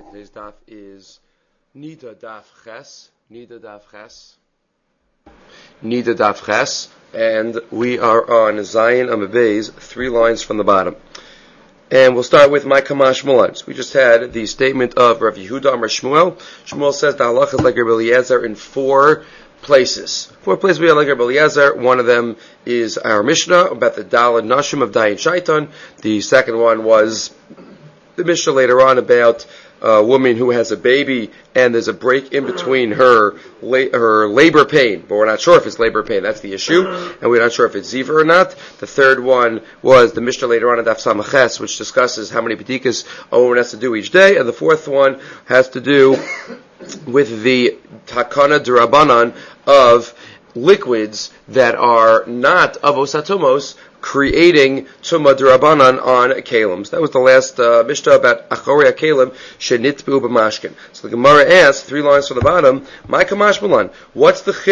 Okay, today's daf is Nida Daf Ches. Nida Daf Ches. Nida Daf Ches. And we are on Zion Amabez, 3 lines from the bottom. And we'll start with my Kamash Mulan. We just had the statement of Rav Yehuda Amar Shmuel. Shmuel says the halacha is like Rabbi Eliezer in 4 places. 4 places we have like Rabbi Eliezer. One of them is our Mishnah about the Daled Nashim of Dayan Shaitan. The second one was the Mishnah later on about a woman who has a baby and there's a break in between her labor pain, but we're not sure if it's labor pain. That's the issue, and we're not sure if it's ziva or not. The third one was the Mishnah later on in Daf Samaches, which discusses how many bedikas a woman has to do each day, and the fourth one has to do with the takana d'Rabbanan of liquids that are not avos hatumos, creating tumah d'Rabbanan on kelims. That was the last Mishnah about achorei kalim shenitbu b'mashkin. So the Gemara asks 3 lines from the bottom, my kamash malan, what's the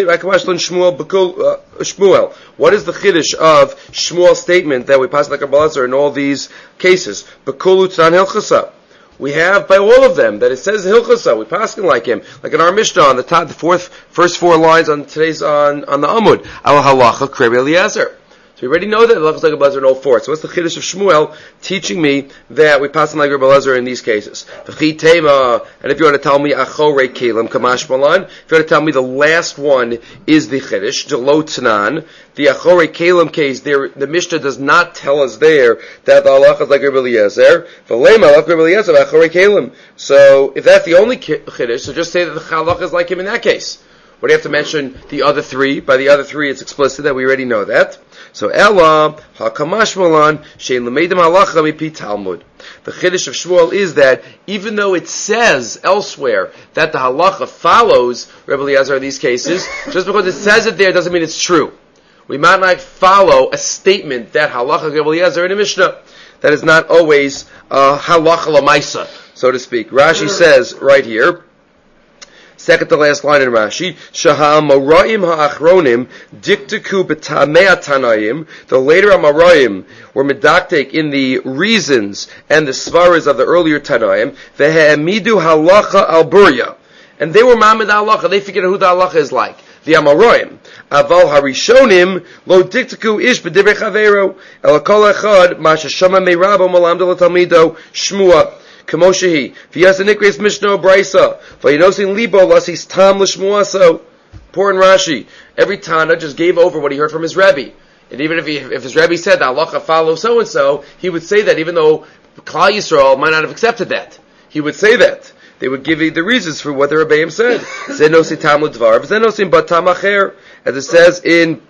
Shmuel? What is the chiddush of Shmuel's statement that we pass like a balazer in all these cases? B'kolu tzan hilchasa. We have by all of them that it says hilchasa. We paskin like him, like in our Mishnah on the top, first 4 lines on today's on the Amud. Al halacha krei Eliezer. So we already know that halachas like Rabbi Eliezer in all 4. So what's the chiddush of Shmuel teaching me that we pass like Rabbi Eliezer in these cases? And if you want to tell me achorei kelim kamash malan, if you want to tell me the last one is the chiddush jelo tnan, the achorei kelim case there, the Mishnah does not tell us there that the halachas like Rabbi Eliezer. V'lema like Rabbi Eliezer achorei kelim. So if that's the only chiddush, so just say that the halachas is like him in that case. What do you have to mention the other 3? By the other 3, it's explicit that we already know that. So Ella hakamash malan shein lemeidim halacha mipi Talmud. The chiddush of Shmuel is that even though it says elsewhere that the halacha follows Rebbe Eliezer in these cases, just because it says it there doesn't mean it's true. We might not follow a statement that halacha Rebbe Eliezer in a Mishnah. That is not always halacha lamaisa, so to speak. Rashi says right here, second to last line in Rashi, Shaha Amoraim ha'achronim diktaku b'tamei Tanaim. The later Amoraim were medaktek in the reasons and the svaras of the earlier Tanaim. Ve'emidu halacha al burya, and they were mamid halacha. They figured out who the halacha is like. The Amoraim. Aval harishonim lo diktaku ish b'divrei chavero el kol echad ma sheshama meirabo malamdo l'talmido shmua. Kamoshehi, v'yasanikres Mishnah Brisa, v'yinosin libo lasis tam l'shmuaso. Poor in Rashi. Every Tana just gave over what he heard from his Rebbe. And even if his Rebbe said that halacha follow so and so, he would say that even though Klal Yisrael might not have accepted that. He would say that. They would give you the reasons for what the Rebbeim said. Zenosi tam l'dvar, v'zenosin bat tam acher. As it says in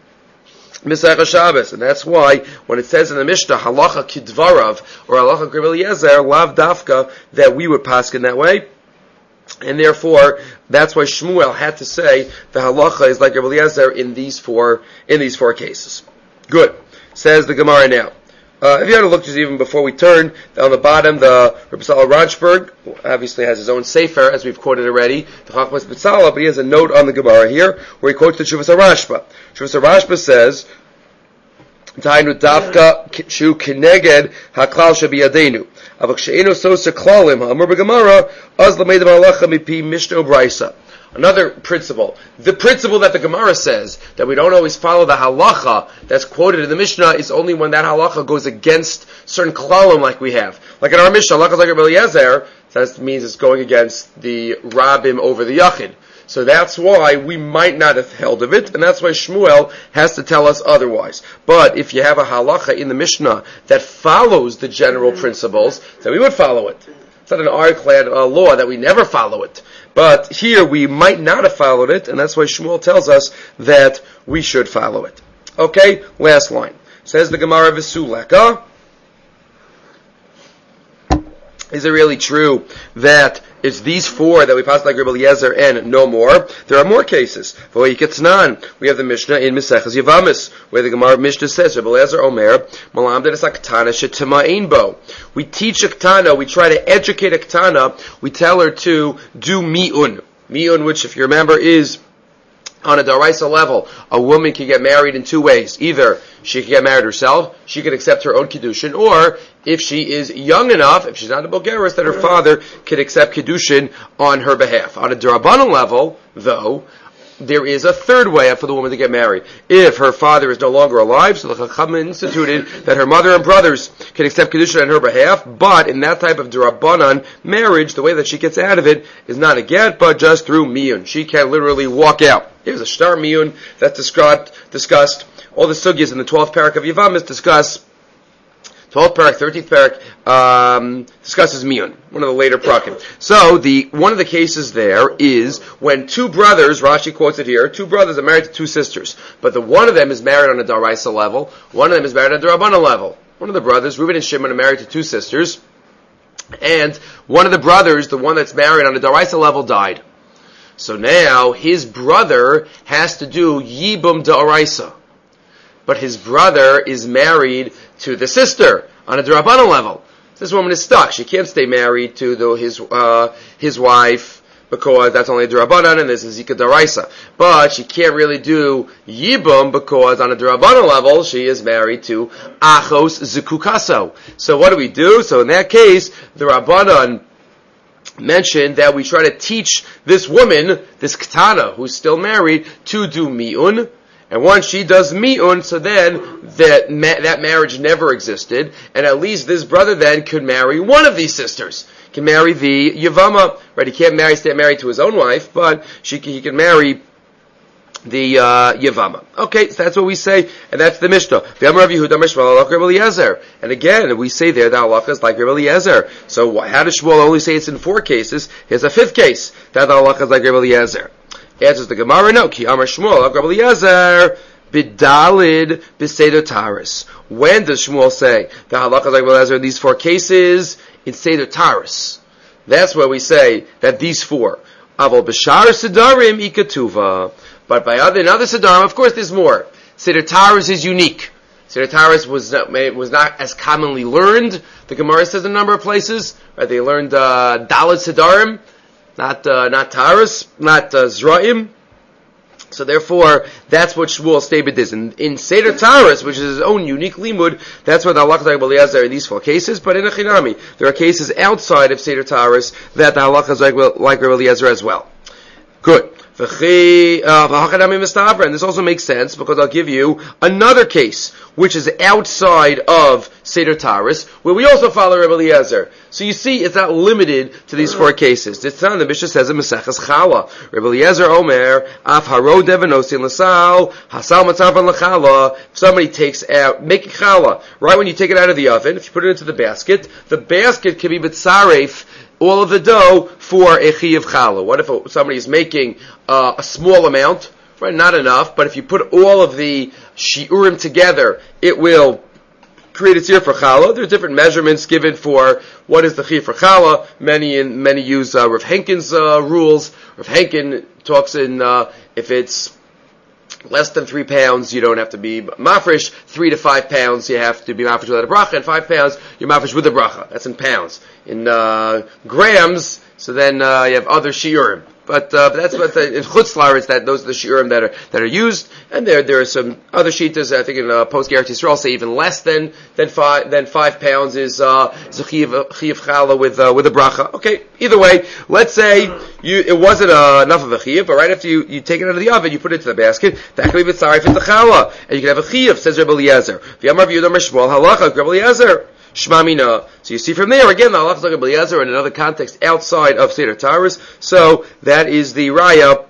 Misach Shabbos, and that's why when it says in the Mishnah halacha kidvarav or halacha Rebbe Eliezer lav dafka, that we would paskin that way, and therefore that's why Shmuel had to say the halacha is like Rebbe Eliezer in these four cases. Good, says the Gemara now. If you had to look just even before we turn, on the bottom, the Rebbe Sala Ranchberg obviously has his own sefer, as we've quoted already, the Chachmas B'Tzala, but he has a note on the Gemara here, where he quotes the Shuvas HaRashba. Shuvas HaRashba says, Tainu dafka shu kineged haklal shabiyadenu. Avak she'enu sosa klalim ha'amur b'Gemara, az l'meidem halacha mipi Mishnah Brisa. Another principle. The principle that the Gemara says, that we don't always follow the halacha that's quoted in the Mishnah, is only when that halacha goes against certain klalim like we have. Like in our Mishnah, halacha like Rebbe Eliezer, that means it's going against the Rabbim over the Yachid. So that's why we might not have held of it, and that's why Shmuel has to tell us otherwise. But if you have a halacha in the Mishnah that follows the general principles, then we would follow it. It's not an ironclad law that we never follow it. But here we might not have followed it, and that's why Shmuel tells us that we should follow it. Okay, last line. Says the Gemara V'suleka. Is it really true that it's these 4 that we pass like Rebbe Eliezer and no more? There are more cases. We have the Mishnah in Meseches Yavamis, where the Gemara Mishnah says, Rebbe Eliezer Omer, Malam dedes aktana shetama'in bo. We teach a ktana, we try to educate a ktana, we tell her to do mi'un. Mi'un, which if you remember is On a daraisa level, a woman can get married in two ways. Either she can get married herself, she can accept her own kiddushin, or if she is young enough, if she's not a Bulgaris, that her father can accept kiddushin on her behalf. On a darabanan level, though, there is a third way for the woman to get married. If her father is no longer alive, so the Chacham instituted that her mother and brothers can accept Kedusha on her behalf, but in that type of Durabanan marriage, the way that she gets out of it is not a get, but just through miyun. She can literally walk out. Here's a shtar miyun that's discussed. All the sugyas in the 12th parak of Yavamis discuss 12th parak, 13th parak, discusses miyun, one of the later prakim. So, one of the cases there is when two brothers, Rashi quotes it here, two brothers are married to two sisters, but one of them is married on a daraisa level, one of them is married on a darabana level. One of the brothers, Reuben and Shimon, are married to two sisters, and one of the brothers, the one that's married on a daraisa level, died. So now, his brother has to do yibum daraisa. But his brother is married to the sister on a D'Rabbanan level. This woman is stuck. She can't stay married to his wife because that's only a D'Rabbanan and this is Zika D'Araisa. But she can't really do Yibum because on a D'Rabbanan level she is married to Achos Zikukaso. So what do? So in that case, the Rabbanan mentioned that we try to teach this woman, this Ketana, who's still married, to do Mi'un. And once she does mi'un, so then that marriage never existed, and at least this brother then could marry one of these sisters. He can marry the Yavama, right? He can't stay married to his own wife, but he can marry the Yavama. Okay, so that's what we say, and that's the Mishnah. And again, we say there that halacha is like Rabbi Eliezer. So how does Shmuel only say it's in 4 cases? Here's a 5th case that the halacha is like Rabbi Eliezer. Answers the Gemara, no. Ki Amar Shmuel, Rabbi Eliezer, bidalid b'seder taris. When does Shmuel say the halakha like Rabbi Eliezer in these 4 cases? In seder taris. That's where we say that these 4. Aval b'shar sedarim ikatuva. But in other sedarim, of course, there's more. Seder taris is unique. Seder taris was not as commonly learned. The Gemara says in a number of places. Right? They learned dalid sedarim. Not Taras, not Zra'im. So therefore, that's what Shmuel stated is. In Seder Taras, which is his own unique limud, that's what the halakha like Rabbi Eliezer in these 4 cases, but in a Chinami, there are cases outside of Seder Taras that the halakha is like Rabbi Eliezer as well. Good. And this also makes sense because I'll give you another case which is outside of Seder Taris, where we also follow Rabbi Eliezer. So you see, it's not limited to these 4 cases. This time the Mishnah says in Maseches Chala, Rabbi Eliezer Omer, Af haro devanosin l'sal, hasal matzavan l'chala. If somebody takes out, making chala, right when you take it out of the oven, if you put it into the basket can be bitzaref, all of the dough for a chiyuv challah. What if somebody is making a small amount, right? Not enough, but if you put all of the shiurim together, it will create a tzir for challah. There's different measurements given for what is the chiyuv for challah. Many use Rav Henkin's rules. Rav Henkin talks in if it's less than 3 pounds, you don't have to be mafresh. 3 to 5 pounds, you have to be mafresh without a bracha. And 5 pounds, you're mafresh with a bracha. That's in pounds. In grams, so then you have other shiurim. But that's what in Chutzlar is that those are the shiurim that are used, and there are some other shitas. I think in post Geret Yisrael say even less than 5 pounds is a chiyuv challah with a bracha. Okay, either way, let's say it wasn't enough of a chiyuv, but right after you take it out of the oven, you put it into the basket. That can be mitzaref in the challah, and you can have a chiyuv. Says Rabbi Eliezer. V'yamar v'yudam Shmuel halacha Rabbi Eliezer. Shmamina. So you see from there, again, the halachas like Rabbi Eliezer in another context outside of Seder Taras. So that is the raya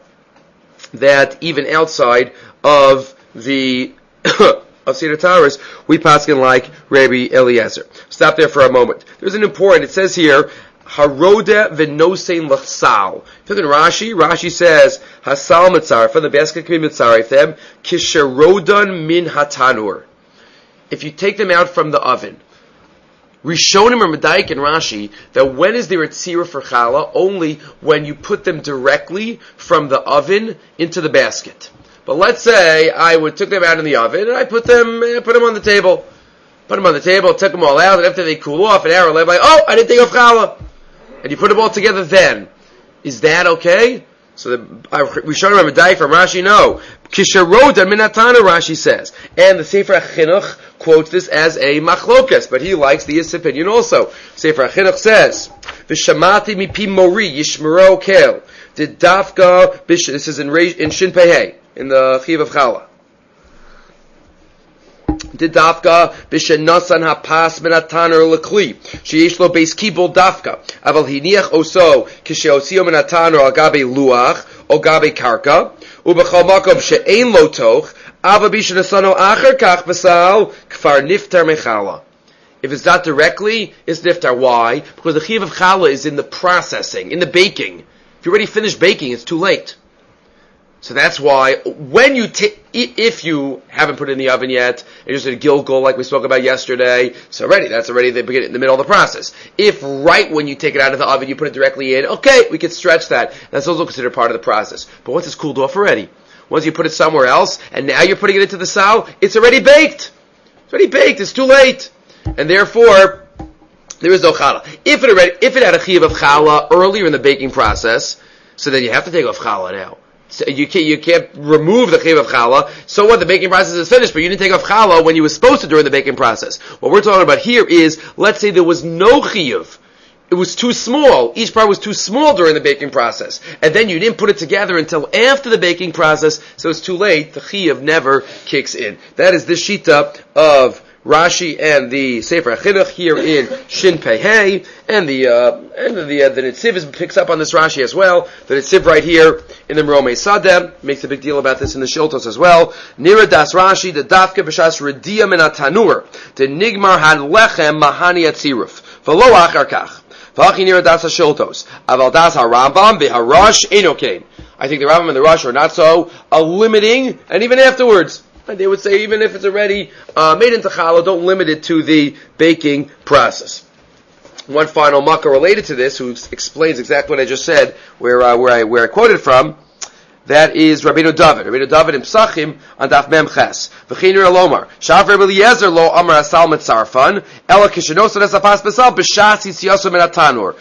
that even outside of the of Seder Taras, we paskin like Rabbi Eliezer. Stop there for a moment. There's an important, it says here, Haroda v'nosein l'chsal. If you look at Rashi says, Hasal mitzarfa, the basket can be mitzaref them, kisharodan min hatanur. If you take them out from the oven, Rishonim or Medayik and Rashi, that when is there a tzira for challah? Only when you put them directly from the oven into the basket. But let's say I took them out in the oven and I put them on the table. Put them on the table, took them all out, and after they cool off, an hour later, I didn't take off challah. And you put them all together then. Is that okay? So we show him a medayik from Rashi. No, Kisharoda Minatana, Rashi says, and the Sefer HaChinuch quotes this as a machlokas, but he likes the Yis's opinion also. Sefer HaChinuch says, "V'shamati mipi mori yishmero kel." Did dafka bish? This is in Shin Pei in the Chiv of Chala. Did dafka b'shenosan hapas minataner lekli sheyesh lo beis kibul dafka aval hiniach oso kisheosio minataner al gabe luach o gabe karka ubechol makom she'ein lo toch ava b'shenosano acher kach basal kfar niftar mechala. If it's not directly, it's niftar. Why? Because the chiv of chala is in the processing, in the baking. If you already finished baking, it's too late. So that's why when you if you haven't put it in the oven yet, and you're just in a gilgul like we spoke about yesterday, that's already the beginning, the middle of the process. If right when you take it out of the oven, you put it directly in, okay, we could stretch that. That's also considered part of the process. But once it's cooled off already, once you put it somewhere else, and now you're putting it into the sal, it's already baked. It's already baked. It's too late, and therefore there is no challah. If it had a chiyuv of challah earlier in the baking process, so then you have to take off challah now. So you can't remove the chiyuv of challah. So what? The baking process is finished, but you didn't take off challah when you were supposed to during the baking process. What we're talking about here is, let's say there was no chiyuv. It was too small. Each part was too small during the baking process. And then you didn't put it together until after the baking process, so it's too late. The chiyuv never kicks in. That is the shita of Rashi and the Sefer HaChinuch here in Shin Pei Hey, and the Netziv picks up on this Rashi as well. The Netziv right here in the Meromei Sadeh makes a big deal about this in the Shiltos as well. Nira das Rashi the Dafke b'shas Redia min hatanur the Nigmar had lechem mahani atziruf v'lo achar kach v'achi nira das Shiltos aval das HaRambam v'Harash enokein. I think the Rambam and the Rosh are not so limiting, and even afterwards. They would say even if it's already made into challah, don't limit it to the baking process. One final makkah related to this, who explains exactly what I just said, where I quoted from, that is Rabbeinu David. Rabbeinu David in Psachim on Daf Mem Ches. V'chinir alomar. Shav Rabbi Eliezer lo amar asal mitzarfan, ela kishenosan esapas besal b'shas yitziyasu min hatanur.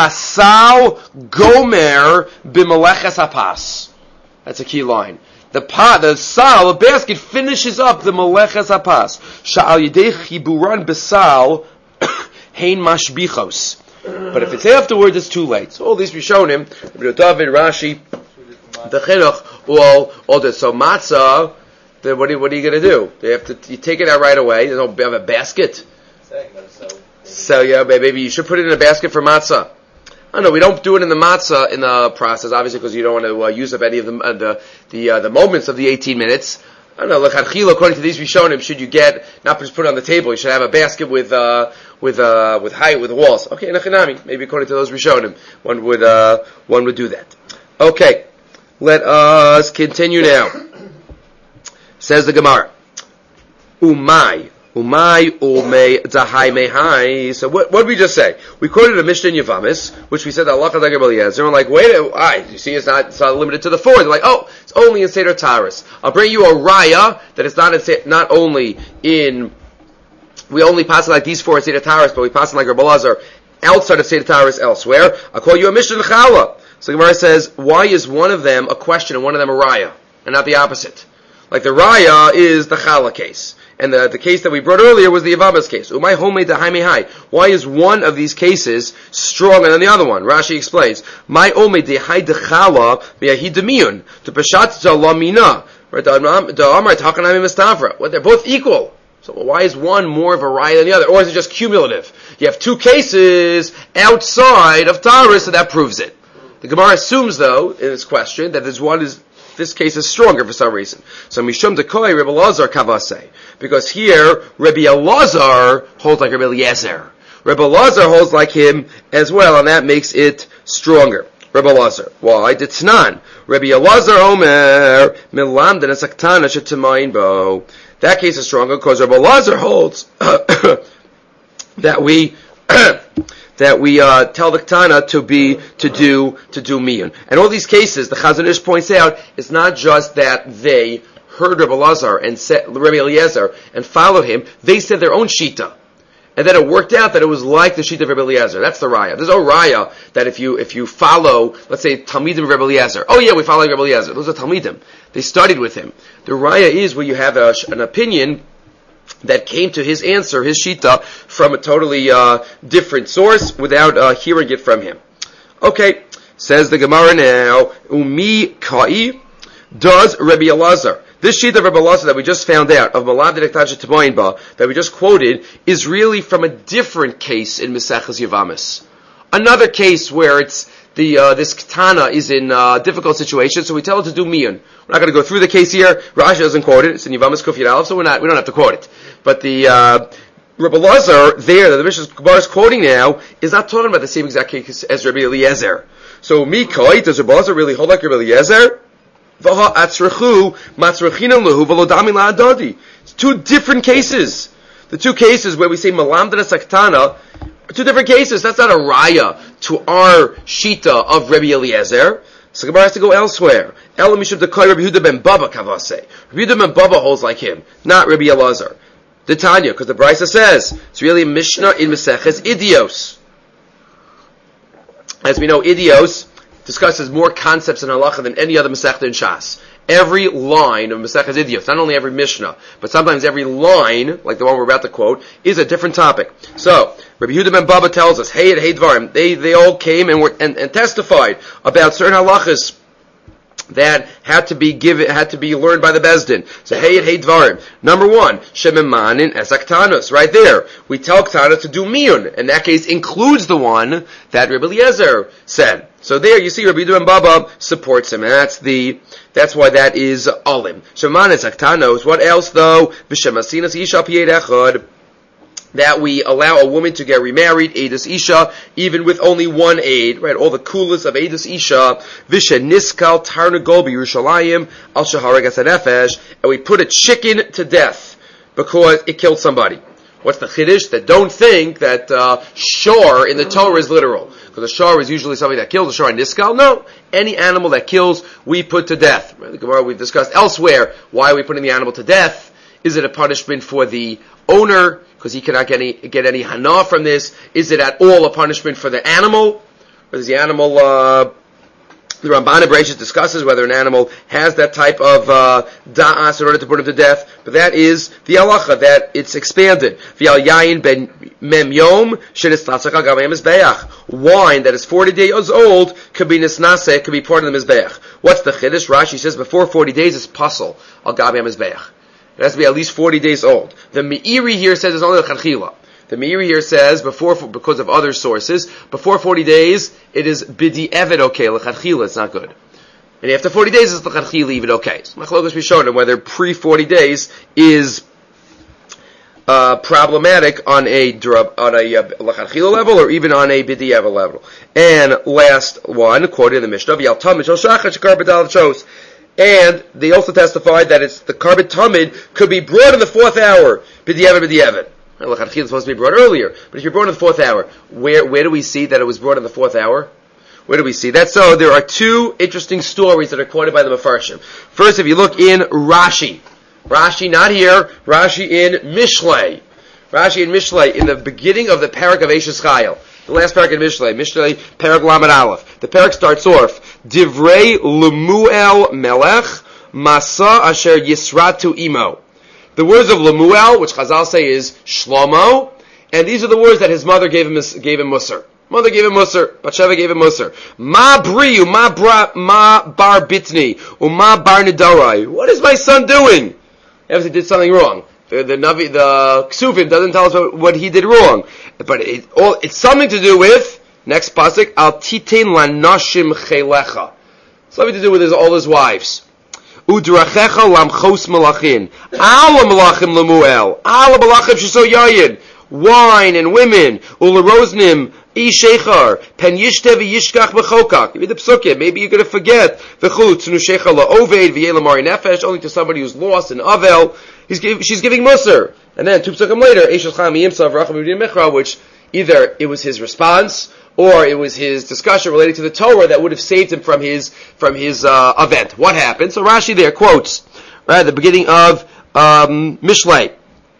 Shasal gomer b'meleches hapas. That's a key line. The sal, the basket, finishes up the meleches hapas. Sha'al yidei chiburan besal hein mashbichos. But if it's afterwards, it's too late. So all these we've shown him. Rabbi David, Rashi, the Chinuch, all this. So matzah, then what are you going to do? You take it out right away. You don't have a basket. So yeah, maybe you should put it in a basket for matzah. I know we don't do it in the matzah in the process, obviously, because you don't want to use up any of the moments of the 18 minutes. I don't know. L'chadchila, according to these Rishonim, should you get not just put it on the table? You should have a basket with height with walls. Okay, nechinami. Maybe according to those Rishonim, one would do that. Okay, let us continue now. Says the Gemara, Umay umay dahai mehai. So what did we just say? We quoted a Mishnah in Yavamis, which we said that Allah Chadagar Eliezer. And we're like, wait, you see, it's not limited to the four. They're like, it's only in Seder Taharos. I'll bring you a raya that it's not only in. We only pass it like these four in Seder Taharos, but we pass it like Rabbi Elazar outside of Seder Taharos elsewhere. I'll call you a Mishnah in Chala. So Gemara says, why is one of them a question and one of them a raya, and not the opposite? Like the raya is the Chala case. And the case that we brought earlier was the Yavamas case. Umay homei dahai mehai. Why is one of these cases stronger than the other one? Rashi explains. My omei dehai dechala me'ahi demiyun. To peshat lamina. Right? The amar takanami mistavra. What? They're both equal. So why is one more of a raya than the other? Or is it just cumulative? You have two cases outside of Taharos, so that proves it. The Gemara assumes, though, in its question, that this case is stronger for some reason. So Mishum Dekoi, Rabbi Elazar Kavase. Because here, Rabbi Elazar holds like Rabbi Eliezer. Rabbi Elazar holds like him as well, and that makes it stronger. Rabbi Elazar. Why? Ditnan. Rabbi Elazar Omer, Milam den Asaktana Shetemain Bo. That case is stronger because Rabbi Elazar holds that we tell the Ketana to do miyun. And all these cases, the Chazon Ish points out, it's not just that they heard Rabbi Elazar and said Rabbi Eliezer and followed him. They said their own shita, and then it worked out that it was like the sheet of Rebbe Eliezer. That's the raya. There's no raya that if you follow, let's say, Talmidim of Rebbe Eliezer. Oh yeah, we follow Rebbe Eliezer. Those are Talmidim. They studied with him. The raya is where you have an opinion that came to his answer, his shita, from a totally different source without hearing it from him. Okay, says the Gemara now, Umi Kai does Rebbe Elazar. This sheet of Rebbe Elazar that we just found out, of Malav Direktaja Teboinba, that we just quoted, is really from a different case in Maseches Yavamis. Another case where it's this Ketana is in a difficult situation, so we tell her to do Miyun. We're not going to go through the case here. Rashi doesn't quote it. It's in Yavamis Kuf Yud Aleph, so we don't have to quote it. But the Rebbe Elazar there, that the Mishnah Gemara is quoting now, is not talking about the same exact case as Rebbe Eliezer. So Mikoi, does Rebbe Elazar really hold like Rebbe Eliezer? It's two different cases. The two cases where we say Malamdana Saktana are two different cases. That's not a raya to our shita of Rebbe Eliezer. So Gemara has to go elsewhere. Ela Mishum Dekoy Rebbe Yehuda ben Baba Kavase. Rebbe Yehuda ben Baba holds like him, not Rebbe Elazar. The Tanya, because the Brisa says it's really a Mishnah in Maseches Idios. As we know, Idios discusses more concepts in halacha than any other Masechta in Shas. Every line of Maseches Idios, not only every Mishnah, but sometimes every line, like the one we're about to quote, is a different topic. So, Rabbi Yehuda ben Baba tells us, hey Dvarim, they all came and testified about certain halachas that had to be learned by the Bezdin. So hey Dvarim. Number one, Shememanin Esaktanos, right there. We tell Ktana to do Miyun, and that case includes the one that Rebbe Eliezer said. So there you see Rabbi Yehuda ben Baba supports him, and that's why that is Olim. Shememanin Esaktanos, what else though? V'shemasinas Isha Piyed Echad, that we allow a woman to get remarried, Eidos Isha, even with only one aid, right? All the coolest of Eidos Isha, Visha Niskal Tarnagol B'Yerushalayim Al Shaharagas Hanefesh, and we put a chicken to death because it killed somebody. What's the chiddush? That don't think that shor in the Torah is literal, because a shor is usually something that kills. A shor niskal, no, any animal that kills, we put to death. Right? The Gemara we've discussed elsewhere. Why are we putting the animal to death? Is it a punishment for the owner, because he cannot get any hana from this? Is it at all a punishment for the animal? Or does the animal, the Ramban Abrashis discusses whether an animal has that type of da'as in order to put him to death, but that is the halacha, that it's expanded. V'al yayin ben mem yom shenisnasach al gavei mizbeach. Wine that is 40 days old could be nisnaseh, could be part of the mizbeach. What's the chiddush? Rashi says before 40 days it's pasul al gavei mizbeach. It has to be at least 40 days old. The Meiri here says it's only a chachila. The Meiri here says because of other sources, before 40 days, it is bidi evet okay. L'chachila, it's not good. And after 40 days, it's l'chachila even okay. So Machlokes Rishonim whether pre 40 days is problematic on a l'chachila level or even on a bidi evet level. And last one, quoted in the Mishnah, V'yal tamid shel shachar shekar b'dal chos. And they also testified that it's the carbon tamid could be brought in the 4th hour. B'di'evet. L'chachila is supposed to be brought earlier, but if you're brought in the 4th hour, where do we see that it was brought in the 4th hour? Where do we see that? So there are two interesting stories that are quoted by the Mefarshim. First, if you look in Rashi not here, Rashi in Mishlei. In the beginning of the parak of Eishes Chayil. The last parak in Mishlei, parak Lamed Aleph. The parak starts off, Divrei Lemuel Melech, Masa Asher Yisratu Imo. The words of Lemuel, which Chazal say is Shlomo, and these are the words that his mother gave him Musar. Mother gave him Musar. Batsheva gave him Musar. Ma briu, ma bar bitni, ma bar nidarai. What is my son doing? Obviously did something wrong. The Ksuvim doesn't tell us what he did wrong. But it's something to do with, next pasuk, Al titein lanashim chelecha. Something to do with all his wives. Udrachecha lamchos malachin. Ala malachim lemuel. Ala malachim shiso yayin. Wine and women. Ularoznim. Ishechar. Pen yishtev yishkach b'chokak. Give me the psukim. Maybe you're going to forget. V'chulu tznu shecha la'oved v'yela mari nefesh. Only to somebody who's lost in Avel. She's giving Musar. And then, two psukim later, Eishes Chayil miyimsav racham yudin mechra, which either it was his response, or it was his discussion related to the Torah that would have saved him from his event. What happened? So Rashi there quotes, right at the beginning of Mishlei,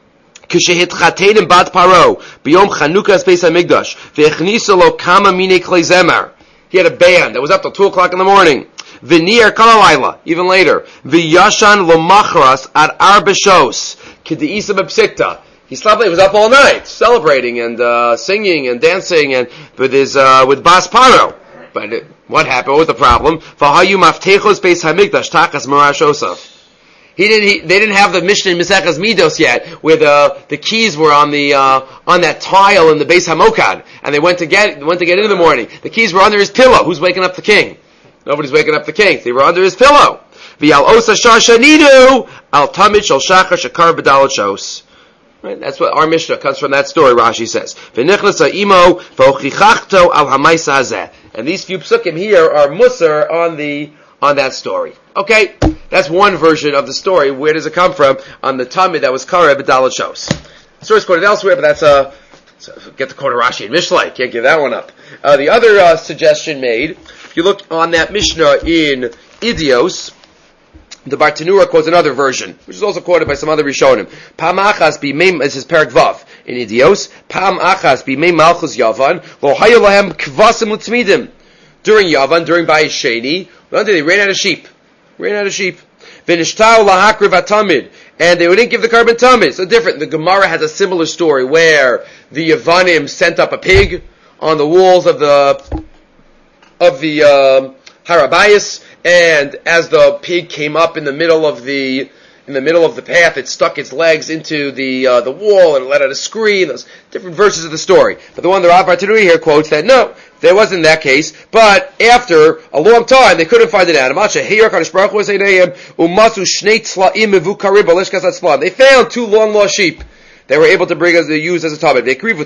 K'shehitchatein bat paro b'yom Chanukas Beis Hamikdash ve'echnisa lo kama mine klei zemer. He had a band that was up till 2 o'clock in the morning. V'nir kalalayla, even later. V'yashan lo machras ad arba shos k'deisa b'psikta. He slept. He was up all night celebrating and singing and dancing and with Bas Paro. But what happened? What was the problem? V'hayu maftechos Beis Hamikdash takas marash osaf. They didn't have the Mishnah in Maseches Midos yet, where the keys were on that tile in the Beis Hamokad, and they went to get in the morning. The keys were under his pillow. Who's waking up the king? Nobody's waking up the king. They were under his pillow. V'al osa shashanidu al tamid shel shachar shakar b'dalat shos. Right? That's what our Mishnah comes from that story. Rashi says, "V'nichnasa imo v'ochichachto al hamaisa hazeh." And these few psukim here are musar on that story. Okay, that's one version of the story. Where does it come from? On the Talmud that was Kareh b'Dalat Shos. The story is quoted elsewhere, but that's get the quote of Rashi and Mishlei. Can't give that one up. The other suggestion made, if you look on that Mishnah in Idios, the Bartanura quotes another version, which is also quoted by some other Rishonim. Pam achas b'mei, this is Perek Vav in Idios. Pam achas b'mei malchus Yavan lo hayu lahem kvasim l'tzmidim. During Yavan, during Bayis Sheni, they ran out of sheep. V'nishtau lahakriv atamid, and they didn't give the carbon tamid. So different. The Gemara has a similar story where the Yavanim sent up a pig on the walls of the Harabayas, and as the pig came up in the middle of the path, it stuck its legs into the wall and let out a scream. Those different verses of the story. But the one the Rav Bartanuri here quotes that no, there wasn't that case. But after a long time, they couldn't find an animal. They found 2 long lost sheep. They were able to use as a tablet.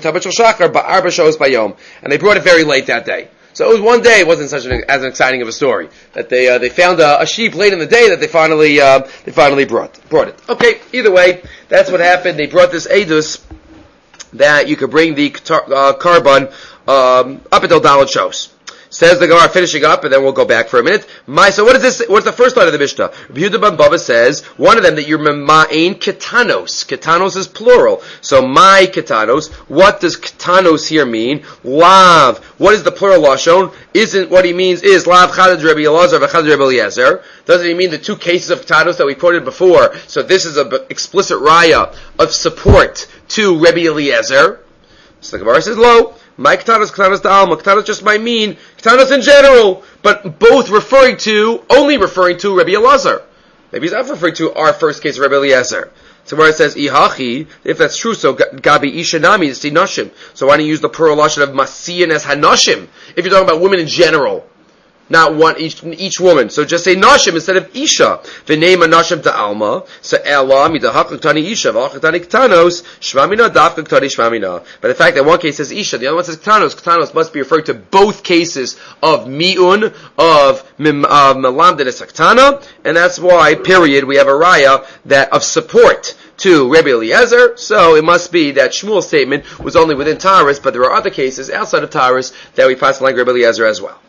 And they brought it very late that day. So it was one day. It wasn't such as exciting of a story that they found a sheep late in the day that they finally brought it. Okay, either way, that's what happened. They brought this edus that you could bring the carbon up until Dalet Shos. Says the Gemara, finishing up, and then we'll go back for a minute. So what is this? What's the first line of the Mishnah? Rabbi Yehuda ben Bava says, one of them that you're mema'ain ketanos. Ketanos is plural. So my ketanos. What does ketanos here mean? Lav. What is the plural lashon? Isn't what he means is lav chadad Rabbi Elazar v'chadad Rabbi Eliezer. Doesn't he mean the 2 cases of ketanos that we quoted before? So this is an explicit raya of support to Rabbi Eliezer. So the Gemara says, lo. My ketanos da'alma. Ketanos just might mean ketanos in general, but only referring to Rabbi Elazar. Maybe he's not referring to our first case of Rabbi Eliezer. So where it says ihachi, if that's true, so gabi ishanami is nashim. So why don't you use the plural lashon of masiyan as hanashim? If you're talking about women in general, not one each woman. So just say nashim instead of isha. V'nei nashim da'alma. So ela midahak ktani isha v'ach ktanos shvamina daf ktani shvamina. But the fact that one case says isha, the other one says ktanos. Ktanos must be referring to both cases of mi'un of melam denesaktana, and that's why period we have a raya that of support to Rabbi Eliezer. So it must be that Shmuel's statement was only within Taurus, but there are other cases outside of Taurus that we pass like Rabbi Eliezer as well.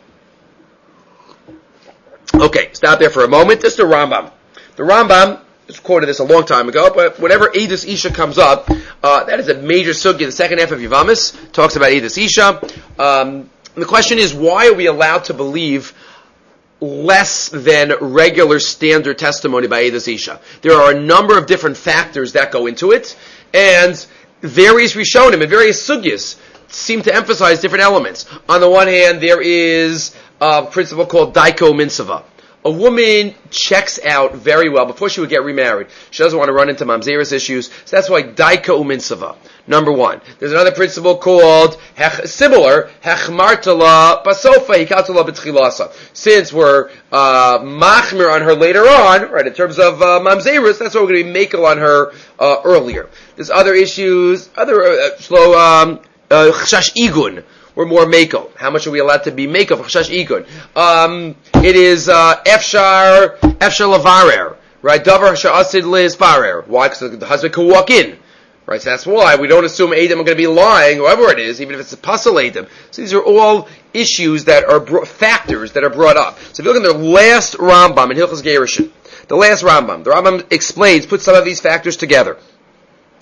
Okay, stop there for a moment. This is the Rambam. The Rambam is quoted this a long time ago, but whenever Eidos Isha comes up, that is a major sugya. The second half of Yavamis talks about Eidos Isha. The question is, why are we allowed to believe less than regular standard testimony by Eidos Isha? There are a number of different factors that go into it, and various Rishonim and various sugyas seem to emphasize different elements. On the one hand, there is a principle called Daiko Minsava. A woman checks out very well before she would get remarried. She doesn't want to run into mamzeris issues, so that's why Daiko Minsava. Number one. There's another principle called similar Hechmartala Basofa Hikatala B'tchilasa. Since we're machmir on her later on, right, in terms of mamzeris, that's why we're going to be makel on her earlier. There's other issues, Chashash Igun. We're more Mako. How much are we allowed to be Mako for Chashash Igun? It is Efshar Lavarer, right? Davar Sha'asid Lizbarer. Why? Because the husband can walk in. Right, so that's why we don't assume Adam are going to be lying, whoever it is, even if it's a puzzle Adam. So these are all issues that are factors that are brought up. So if you look at the last Rambam in Hilchos Gerushin, the Rambam explains, puts some of these factors together.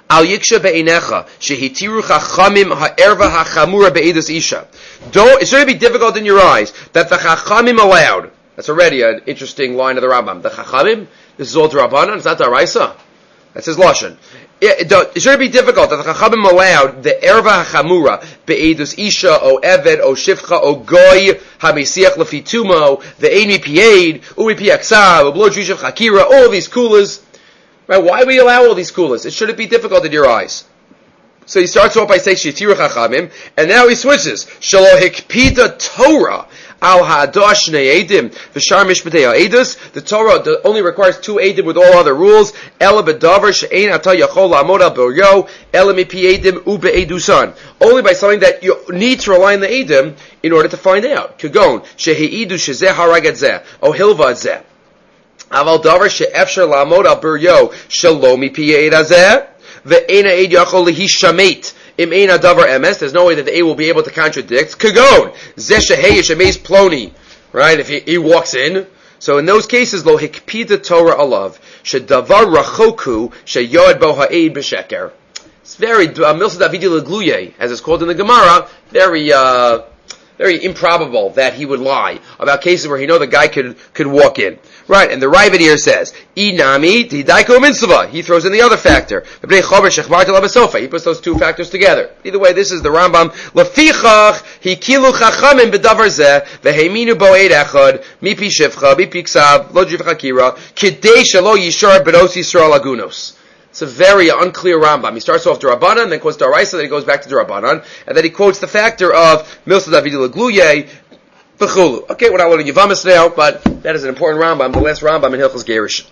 Al yiksha be'inecha shehitiru chachamim ha'erva hachamura be'edus isha. It shouldn't be difficult in your eyes that the chachamim allowed. That's already an interesting line of the Rambam. The chachamim, this is all D'Rabbanan, it's not D'Oraisa. That's his lashon. It shouldn't be difficult that the chachamim allowed the erva hachamura be'edus isha o eved o shifcha o goy hamesiach lefitumo the ein mipied umipi aksav ublo trishav chakira, all these kulas. Right? Why do we allow all these kulas? It shouldn't be difficult in your eyes. So he starts off by saying shetiru chachamim, and now he switches shelo hikpida Torah al ha'adosh shnei edim v'shar mishpatei ha'edus. The Torah only requires 2 edim with all other rules. Ela bedavar she'ein ata yachol la'amod al biryo ela mipi edim ube'edusan. Only by something that you need to rely on the edim in order to find out. Kagon she'eidu shezeh harag et zeh o hilva et zeh. Aval davar she'efshar la'amod al biryo shelo mipi eid hazeh ve'eina eid yachol lehishamet. Im ein adavar emes, there's no way that the A will be able to contradict. Kagon, zeh sheheyesh emes ploni, right? If he walks in. So in those cases, lo hikpida Torah alav, shedavar rachoku, sheyod bo ha'eid b'sheker. It's very, milsa davidi legluye, as it's called in the Gemara, very improbable that he would lie about cases where he know the guy could walk in. Right, and the Ravid here says, Inami tidaiko mitzvah. He throws in the other factor. He puts those 2 factors together. Either way, this is the Rambam. Lefichach hikilu chachamim bedavar zeh veheminu boed echad mipi shivcha mipi ksav lo jiv chakira kidei shelo yishar benos Yisrael agunos. It's a very unclear Rambam. He starts off D'Rabbanan, then quotes D'Oraisa, then he goes back to D'Rabbanan, and then he quotes the factor of Milsa Davidi Legluye, V'chulu. Okay, we're not learning Yavamis now, but that is an important Rambam, the last Rambam in Hilchos Gerish.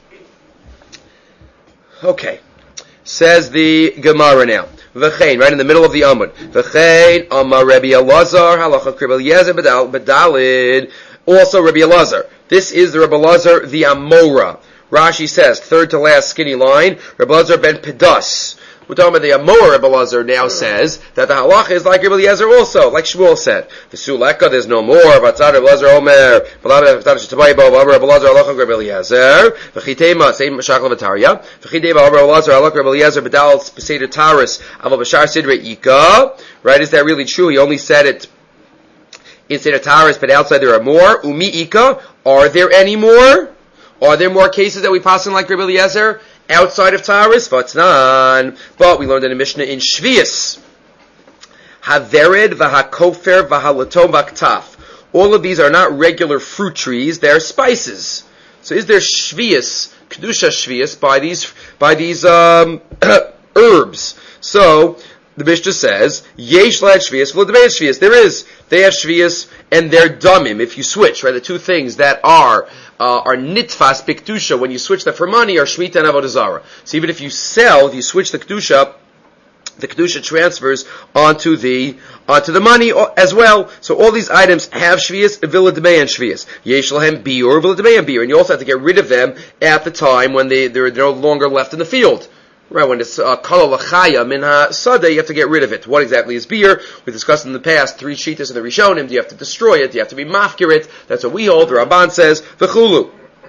Okay. Says the Gemara now. V'chein, right in the middle of the Amud. V'chein, Amar Rabbi Elazar, Halacha Krib Eliezer Bedalid. Also Rabbi Elazar. This is the Rabbi Elazar, the Amora. Rashi says, 3rd to last skinny line, Rabbi Elazar ben Pedas. We're talking about the Amor Rabbi Elazar now says that the halacha is like Rabbi Eliezer also, like Shmuel said. The Suleka, there's no more. Vatzad Rabbi Elazar Omer, Rabbi Elazar halacha Rabbi Eliezer, V'chitema, same Mashachal V'tarya, V'chitema Rabbi Elazar halacha Rabbi Eliezer B'dal Peseder Taris, Aval B'shar Sidre Ika. Right, is that really true? He only said it in Seder Taris, but outside there are more. Umi Ika, are there any more? Are there more cases that we pass in like Rabbi Eliezer outside of Taurus? Vatnan. But we learned in the Mishnah in Shvius. Havered v'hakofer v'halatom v'ktaf. All of these are not regular fruit trees, they're spices. So is there Shvius, Kedusha Shvius, by these herbs? So the Mishnah says, Yesh lad Shvius, v'ladmei Shvius. There is. They have Shvius and they're damim. If you switch, right, the 2 things that are nitfas piktusha, when you switch that for money, are shmita and avodah zarah. So even if you switch the kedusha transfers onto the money as well. So all these items have shvius, viladmei and shvius. Yesh lahem biur, viladmei and biur, and you also have to get rid of them at the time when they're no longer left in the field. Right, when it's kala lachaya min ha-sada, you have to get rid of it. What exactly is beer? We discussed in the past 3 shitas in the Rishonim. Do you have to destroy it? Do you have to be mafkir it? That's what we hold. The Ramban says, v'chulu.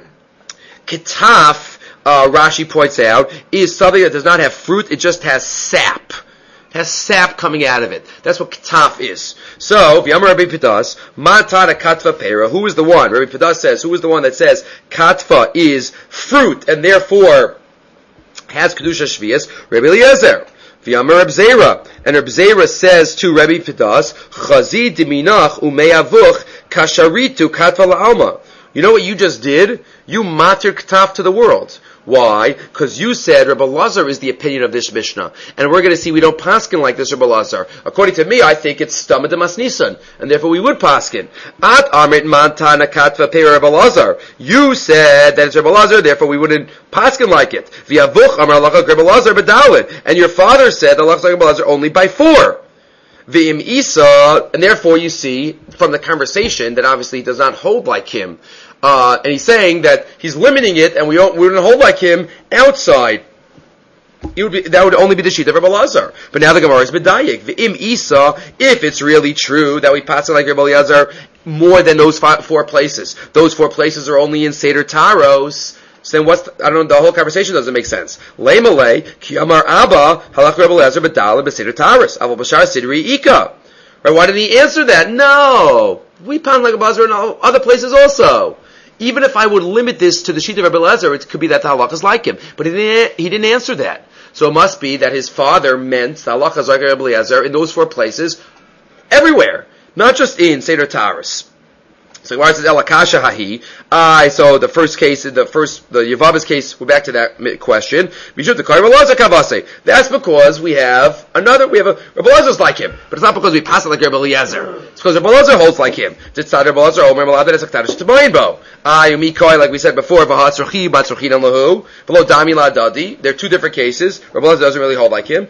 Ketaf, Rashi points out, is something that does not have fruit, it just has sap. It has sap coming out of it. That's what ketaf is. So, V'yamar Rabbi Pedas, Matana katva pera, who is the one? Rabbi Pedas says, who is the one that says katva is fruit, and therefore has Kedusha Shvius? Rabbi Eliezer. V'yamar Reb Zera. And Reb Zera says to Rabbi Pedas, Chazi diminach umeyavuch kasharitu katva la'alma. You know what you just did? You matir ketaf to the world. Why? Because you said Rabbi Elazar is the opinion of this Mishnah. And we're going to see we don't paskin like this Rabbi Elazar. According to me, I think it's Stama de Masnisan. And therefore we would paskin. At Amrit Mantana Katva Pei Rabbi Elazar. You said that it's Rabbi Elazar, therefore we wouldn't paskin like it. V'yavuch Amar Lachak Rabbi Elazar B'dalid. And your father said that Lachak Rabbi Elazar only by 4. V'im Isa, and therefore you see from the conversation that obviously he does not hold like him. And he's saying that he's limiting it, and we wouldn't hold like him outside. That would only be the sheet of Rabbi Elazar. But now the Gemara is medayik. V'im Isa, if it's really true that we pass it like Rabbi Elazar more than those 4 places. Those 4 places are only in Seder Taros. So then I don't know, the whole conversation doesn't make sense. Leimalei, ki amar Abba, halach Rebbe Eliezer b'dala b'seder taris, aval b'shar sidri ika. Right, why didn't he answer that? No! We pound like a buzzer in other places also. Even if I would limit this to the sheet of Rebbe Eliezer, it could be that the halakha is like him. But he didn't answer that. So it must be that his father meant the halakha is like Rebbe Eliezer in those 4 places, everywhere. Not just in Seder Taris. So why says Elakasha Hahi? So the first case, the Yavamas case, we're back to that question. That's because we have Rebbe Eliezer's like him, but it's not because we pass it like Rebbe Eliezer. It's because Rebbe Eliezer holds like him. Like we said before, there are 2 different cases. Rebbe Eliezer doesn't really hold like him.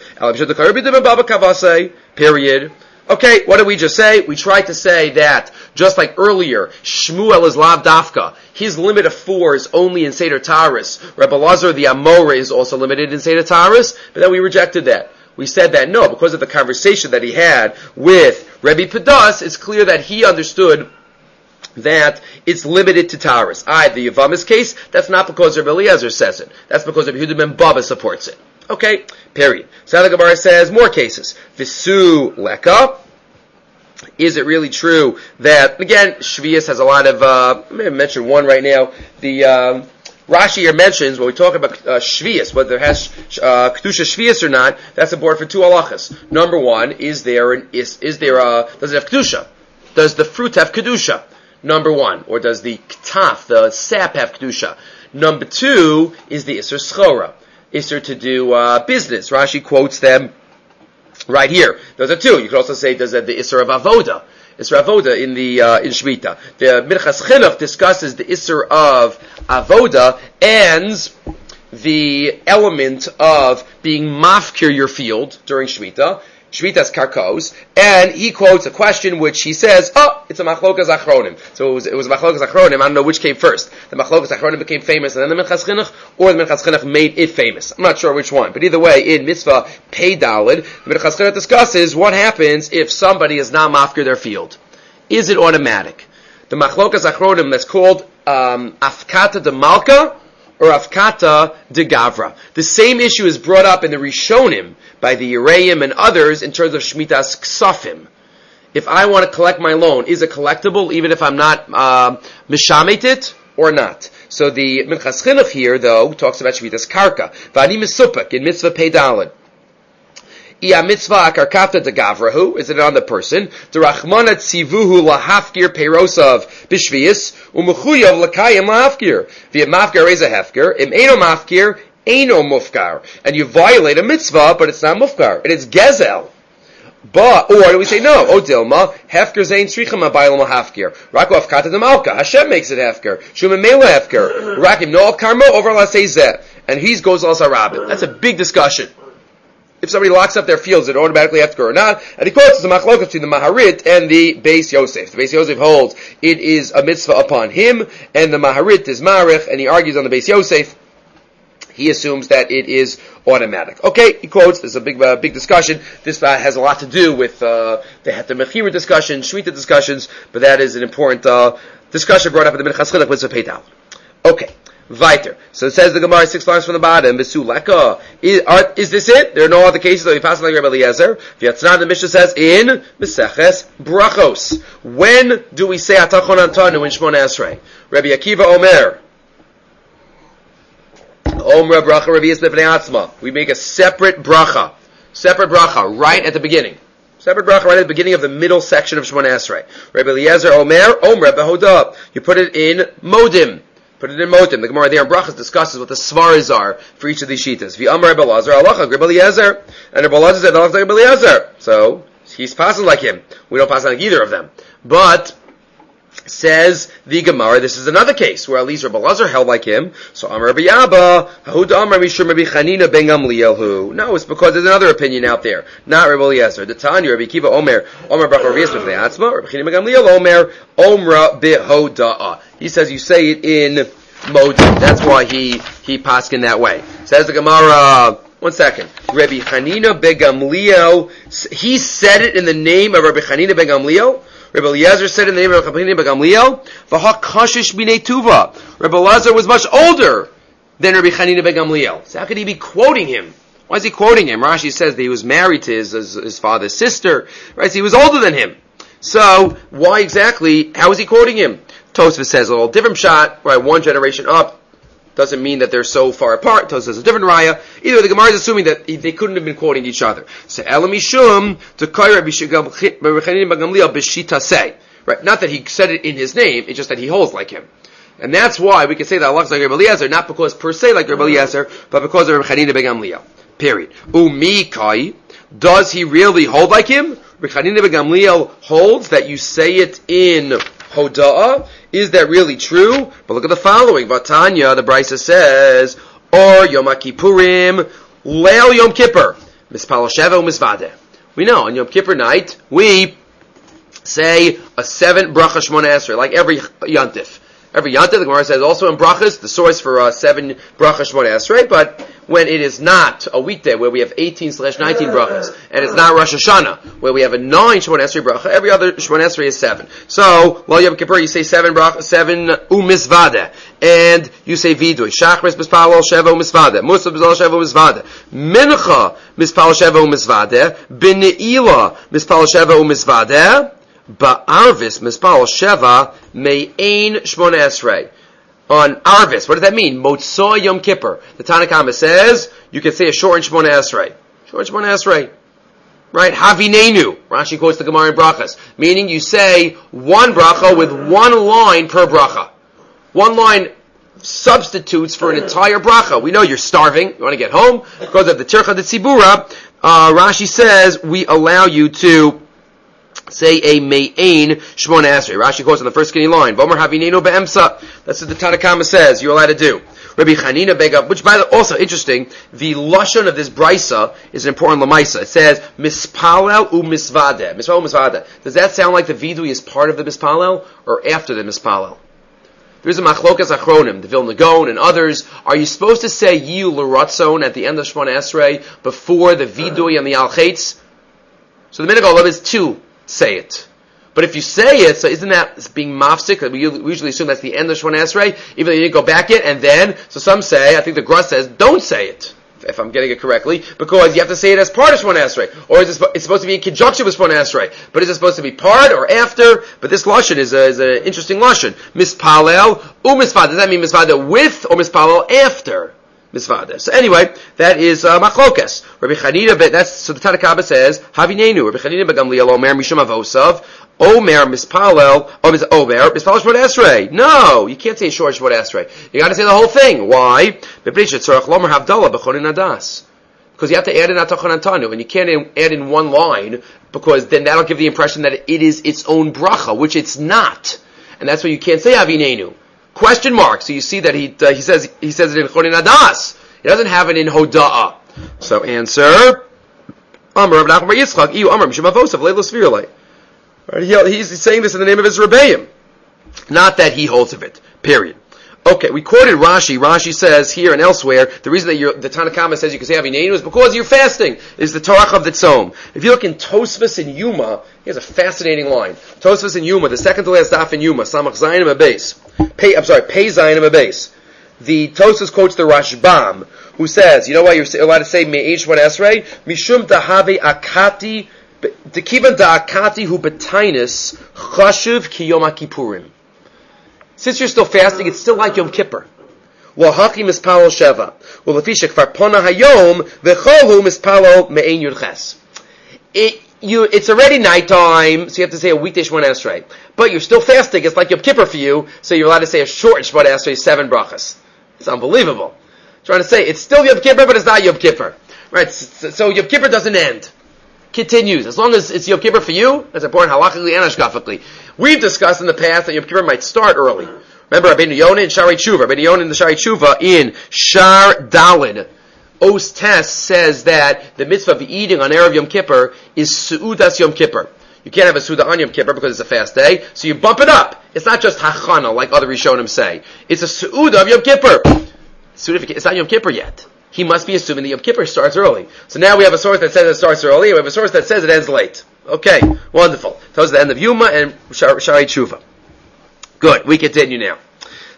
Period. Okay, what did we just say? We tried to say that, just like earlier, Shmuel is Lav Dafka. His limit of 4 is only in Seder Taris. Rebbe Elazar, the Amora, is also limited in Seder Taris, but then we rejected that. We said that no, because of the conversation that he had with Rebbe Pedas, it's clear that he understood that it's limited to Taris. The Yavamas case, that's not because Rebbe Eliezer says it. That's because Rebbe Yehuda ben Baba supports it. Okay, period. So the Gemara says more cases. Visu leka. Is it really true that, again, Shvius has a lot of, I'm going to mention one right now. The Rashi here mentions, when we talk about Shvius, whether it has Kedusha Shvius or not, that's important for 2 halachas. Number 1, does it have Kedusha? Does the fruit have Kedusha? Number 1. Or does the Ktaf, the sap, have Kedusha? Number 2 is the Isser Schora. Isser to do business. Rashi quotes them right here. Those are 2. You could also say there's the Isser of Avoda. Isser Avoda in Shmita. The Minchas Chinuch discusses the Isser of Avoda and the element of being mafkir your field during Shmita. Shmita's karkos, and he quotes a question which he says, it's a machlokas achronim. So it was a machlokas achronim, I don't know which came first. The machlokas achronim became famous, and then the Minchas Chinuch, or the Minchas Chinuch made it famous. I'm not sure which one, but either way, in Mitzvah Pei Daled, the Minchas Chinuch discusses what happens if somebody is not mafkir their field. Is it automatic? The machlokas achronim that's called afkata de malka, or afkata de gavra. The same issue is brought up in the Rishonim by the Yereim and others in terms of Shmitas Ksafim. If I want to collect my loan, is it collectible even if I'm not mishamet it or not? So the Minchas Chinuch here, though, talks about Shmitas Karka. V'ani misupek in Mitzvah Pei Daled. Ia mitzvah akarkafta de gavrahu, is it on the person? The rachmana tzivuhu lahafkir peirosav bishvius, umuchuyav lakayim lahafkir. V'yam mafkir is a hefker, im eno mafkir, eno mufkar. And you violate a mitzvah, but it's not mufkar. And it's gezel. But, or do we say no? O dilma, hefker zayin tzricham abaylam lahafkir. Rako afkata de malka. Hashem makes it hefker. Shumim mela hefker. Rakim no karma over lasezeh. And he goes also rabbit. That's a big discussion. If somebody locks up their fields, it automatically have to go or not. And he quotes the machlokas between the Maharit and the Beis Yosef. The Beis Yosef holds it is a mitzvah upon him, and the Maharit is Marich, and he argues on the Beis Yosef. He assumes that it is automatic. Okay, he quotes, there's a big discussion. This has a lot to do with the Mechira discussion, Shmita discussions, but that is an important discussion brought up in the Minchas Chinuch Mitzvah Pei Daled. Okay. Weiter. So it says the Gemara 6 lines from the bottom. Is this it? There are no other cases that we pass like Rebbe Eliezer. V'yatznan, the Mishnah says in Meseches Brachos. When do we say Atachon Antanu in Shmona Esrei? Rabbi Akiva Omer. Omra Bracha Rabbi Yisbeh B'nei Atzma. We make a separate bracha right at the beginning. Separate bracha right at the beginning of the middle section of Shmona Esrei. Rabbi Eliezer Omer Omra Behodah. You put it in Modim. Put it in Motim. The Gemara there in Brachas discusses what the svaras are for each of these shitas. V'amar Rebbe Elazar, halacha Rebbe Eliezer, and Rebbe Elazar said halacha Rebbe Eliezer. So he's passing like him. We don't pass like either of them. But says the Gemara, this is another case where at least Rebbe Elazar held like him. So Amar Rabbi Abba, Hahud Amar Mishum Rabbi Chanina ben Gamliel. No, it's because there's another opinion out there, not Rebbe Eliezer. The Tanya Rabbi Kiva Omer Bracha Rabbi Yisbeh B'nei Atzma, Rabbi Chanina ben Gamliel Omer Omra Behoda'a. He says you say it in Modim. That's why he paskin that way. Says the Gemara. One second. Rabbi Chanina ben Gamliel. He said it in the name of Rabbi Chanina ben Gamliel. Rabbi Eliezer said in the name of Rabbi Chanina ben Gamliel. V'ha kashish b'nei tuva. Rabbi Eliezer was much older than Rabbi Chanina ben Gamliel. So how could he be quoting him? Why is he quoting him? Rashi says that he was married to his father's sister, right? So he was older than him. So why exactly? How is he quoting him? Tosfos says a little different shot, right? One generation up doesn't mean that they're so far apart. Tosfos says a different raya. Either way, the Gemara is assuming that they couldn't have been quoting each other. So Elamishum to Kaira B'Chanina ben Gamliel b'shita say, right? Not that he said it in his name; it's just that he holds like him. And that's why we can say that Allah is like Rabbi Eliezer, not because per se like Rabbi Eliezer, but because of Rabbi Chanina ben Gamliel. Period. Umikai, does he really hold like him? Rabbi Chanina ben Gamliel holds that you say it in Hoda'ah. Is that really true? But look at the following. Vatanya, the Brisa says, or Yom Kippurim, Leil Yom Kippur, Mispal Sheva U'Misvadeh. We know on Yom Kippur night we say a 7 bracha Shmona Esrei, like every Yantif. Every Yantif, the Gemara says also in brachas, the source for 7 bracha Shmona Esrei, but when it is not a weekday where we have 18/19 brachas, and it's not Rosh Hashanah where we have a 9 Shmona Esrei bracha, every other Shmona Esrei is 7. So, Lo Yom Kippur, you say 7 bracha, 7 u'misvadeh, and you say vidui. Shachris mispalol sheva u'misvadeh, Musaf mispalol sheva u'misvadeh, Mincha mispalol sheva u'misvadeh, B'ne'ilah mispalol sheva u'misvadeh, Ba'arvis mispalol sheva me'ein Shmona Esrei. On Arvis, what does that mean? Motzah Yom Kippur. The Tanna Kama says you can say a short and Shmona Esrei. Short and Shmona Esrei. Right? Havinenu. Rashi quotes the Gemara in Brachas. Meaning you say one bracha with one line per bracha. One line substitutes for an entire bracha. We know you're starving. You want to get home. Because of the Tircha de Tzibura, Rashi says we allow you to say a me'ain Shmona Esrei. Rashi quotes on the first skinny line. Vomer havinenu be'emsa. That's what the Tanna Kama says. You're allowed to do. Rabbi Chanina Bega, which by the also interesting, the lashon of this brisa is an important lamaisa. It says mispalel u'misvadeh. Mispalel u'misvadeh. Does that sound like the vidui is part of the mispalel or after the mispalel? There's a machlokas achronim, the Vilna Gaon and others. Are you supposed to say yiu l'ratzon at the end of Shmona Esrei before the vidui and the al chetz? So the minhag olav is to say it. But if you say it, so isn't that being mafsik? We usually assume that's the end of Shmona Esrei, even though you didn't go back yet, and then, so some say, I think the Gruss says, don't say it, if I'm getting it correctly, because you have to say it as part of Shmona Esrei, or it's supposed to be in conjunction with Shmona Esrei, but is it supposed to be part or after? But this lashon is an interesting lashon. Mispalel, u'misvadeh. Does that mean misvadeh with, or mispalel after misvadeh? So anyway, that is machlokas. Rabbi Chanina, so the Tanna Kama says, Havinenu, Rabbi Chanina ben Gamliel, Omer Mishum Avosav, Omer mispalel, Omer mispalel Shmona Esrei. No, you can't say short Shmona Esrei. You got to say the whole thing. Why? Because you have to add in atachon antanu, and you can't add in one line because then that'll give the impression that it is its own bracha, which it's not, and that's why you can't say Havinenu. Question mark. So you see that he says it in Chonin Adas. He doesn't have it in Hoda'ah. So answer. Amar Rav Nachman bar Yitzchak. Iu Amar Mishum Avosav Leilos Virulei. He's saying this in the name of his Rebbeim. Not that he holds of it. Period. Okay, we quoted Rashi. Rashi says here and elsewhere, the reason that the Tanna Kama says you can say Havinenu is because you're fasting. Is the Torah of the Tzom. If you look in Tosfos in Yuma, here's a fascinating line. Tosfos in Yuma, the second to last daf in Yuma, Samach Zayinim Abeis. Pei Zayinim Abeis. The Tosfos quotes the Rashbam, who says, you know why you're allowed to say Me'ein Shmona Esrei? Mishum dahave akati, dekivan da'akati hu betainis, chashuv ki Yom HaKippurim. Since you're still fasting, it's still like Yom Kippur. Wahaki mispalo sheva. Ulafisha kfar pona hayom v'chohu mispalo me'ein yudches. It's already nighttime, so you have to say a weekday Shmona Esrei. But you're still fasting, it's like Yom Kippur for you, so you're allowed to say a short Shmona Esrei, 7 brachas. It's unbelievable. I'm trying to say, it's still Yom Kippur, but it's not Yom Kippur. Right, so Yom Kippur doesn't end. Continues. As long as it's Yom Kippur for you, that's important halachically and ashkafically. We've discussed in the past that Yom Kippur might start early. Remember Rabbeinu Yonah in Shari Tshuva. Rabbeinu Yonah in the Shari Tshuva in Shar Dalin. Os Tes says that the mitzvah of eating on Erev Yom Kippur is Su'udas Yom Kippur. You can't have a Suda on Yom Kippur because it's a fast day, so you bump it up. It's not just Hachana like other Rishonim say. It's a Su'udah of Yom Kippur. It's not Yom Kippur yet. He must be assuming that Yom Kippur starts early. So now we have a source that says it starts early, and we have a source that says it ends late. Okay, wonderful. Tells us the end of Yuma and Shari Tshuva. Good, we continue now.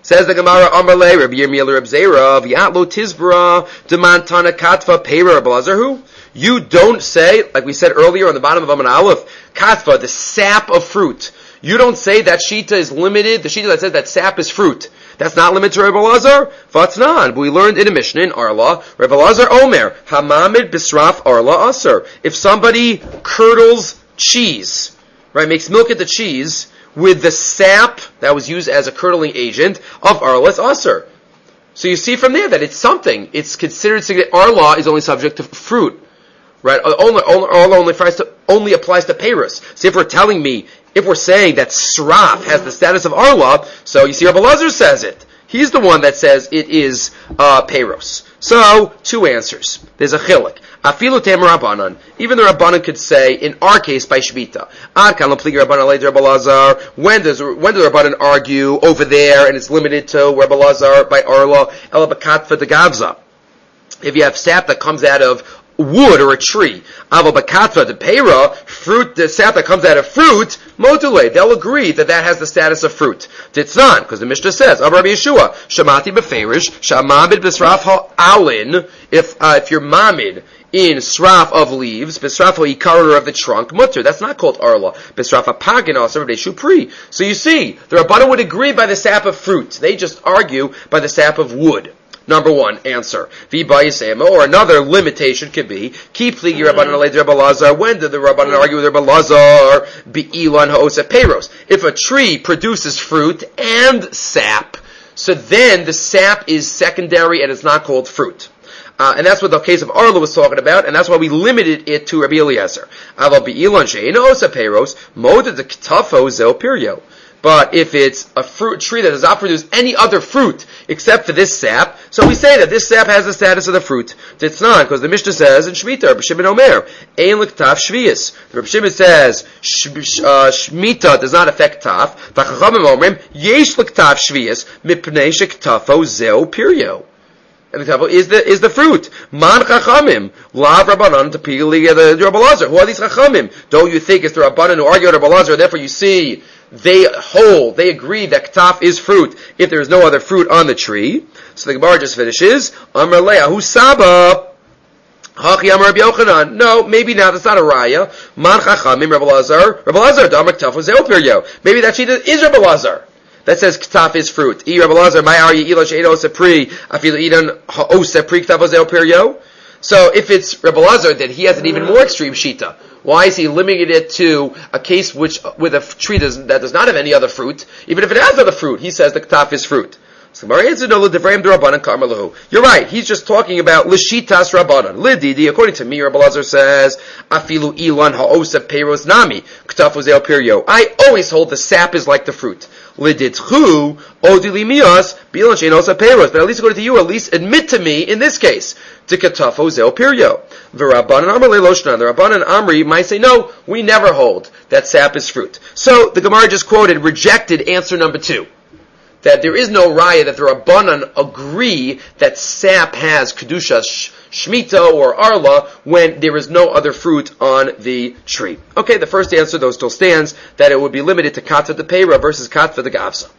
Says the Gemara, Amarle, Rabbi Yirmiyah Reb Zera, V'yatlo tizbra demantana katva pera Reb Elazar. You don't say, like we said earlier on the bottom of Amun Aleph, katva, the sap of fruit. You don't say that shita is limited, the shita that says that sap is fruit. That's not limited to Reb Elazar. Vatnan. But we learned in a Mishnah in Arla, Reb Elazar Omer, Hamamid Bisraf Arla Aser. If somebody curdles cheese, right, makes milk into cheese, with the sap that was used as a curdling agent of Arla, it's Aser. So you see from there that it's something. It's considered, Arla is only subject to fruit. Right? Only applies to Paris. So if we're saying that Sraf has the status of Arla, so you see Rabbi Elazar says it. He's the one that says it is Peros. So, two answers. There's a chilek. Afilu Tamer Rabbanan. Even the Rabbanan could say, in our case, by Shmita. Ad kan l'pligi Rabbanan leid Rabbi Elazar. When does the Rabbanan argue over there, and it's limited to Rabbi Elazar by Arla, Ela Bakatva de Gavza. If you have sap that comes out of wood or a tree, aval bakatva de pera, fruit, the sap that comes out of fruit, motule, they'll agree that that has the status of fruit. Titznan, because the Mishnah says, Rabbi Yeshua, shamati beferish, shamamid besraf ha'alin, if you're mamid in sraf of leaves, besraf ha'ikar of the trunk, mutter, that's not called arla, besraf ha'pagin also of shupri. So you see, the Rabbanan would agree by the sap of fruit. They just argue by the sap of wood. Number one, answer. Or another limitation could be, keep pligi Rabbanan leid Rabbi Elazar. When did the Rabbanan argue with Rabbi Elazar? Be'ilan ha'osa peros. If a tree produces fruit and sap, so then the sap is secondary and it's not called fruit. And that's what the case of Arla was talking about, and that's why we limited it to Rabbi Eliezer. Aval be'ilan she'eino osa peros, moda de ktafo zeo piryo. But if it's a fruit tree that does not produce any other fruit except for this sap, so we say that this sap has the status of the fruit. It's not, because the Mishnah says in Shemitah, Rabbi Shimon Omer, Ein l'ktaf shviyas. Rabbi Shimon says Shemitah does not affect taf. V'chachamim omrim yesh l'ktaf shviyas mipnei shektafo zeo piryo. And the tafel is the fruit. Man chachamim lav rabbanan to pili the Rabbi Elazar. Who are these chachamim? Don't you think it's the rabbanan who argue with Rabbi Elazar? Therefore, you see they agree that ktaf is fruit if there is no other fruit on the tree. So the Gemara just finishes. Amar le'ahu saba. Hachi Amar Rabbi Yochanan. No, maybe not. That's not a raya. Man chachamim Rabbi Elazar. Rabbi Elazar damar ktaf zeo piryo. Maybe that shita is Rabbi Elazar that says ktaf is fruit. Rabbi Elazar, my arya ilo she'eino osa pri afilu idan ha'osa pri ktaf zeo piryo. So if it's Rabbi Elazar, then he has an even more extreme shita. Why is he limiting it to a case with a tree that does not have any other fruit? Even if it has other fruit, he says the ktaf is fruit. You're right. He's just talking about lishitas rabbanan. Lididi, according to me, Rabbi Elazar says, afilu ilan ha'osa peros nami ktafu zeo piryo. I always hold the sap is like the fruit. Liditchu odili mias bilan sheinosa peros. But at least according to you, at least admit to me in this case to ktafu zeo piryo. The Rabbanan Amar leloshnan. The Rabbanan Amri might say, no, we never hold that sap is fruit. So the Gemara just quoted rejected answer number 2. That there is no raya that the Rabbanan agree that sap has kedusha shmita or arla when there is no other fruit on the tree. Okay, the first answer though still stands that it would be limited to katva de peira versus katva de gavsa.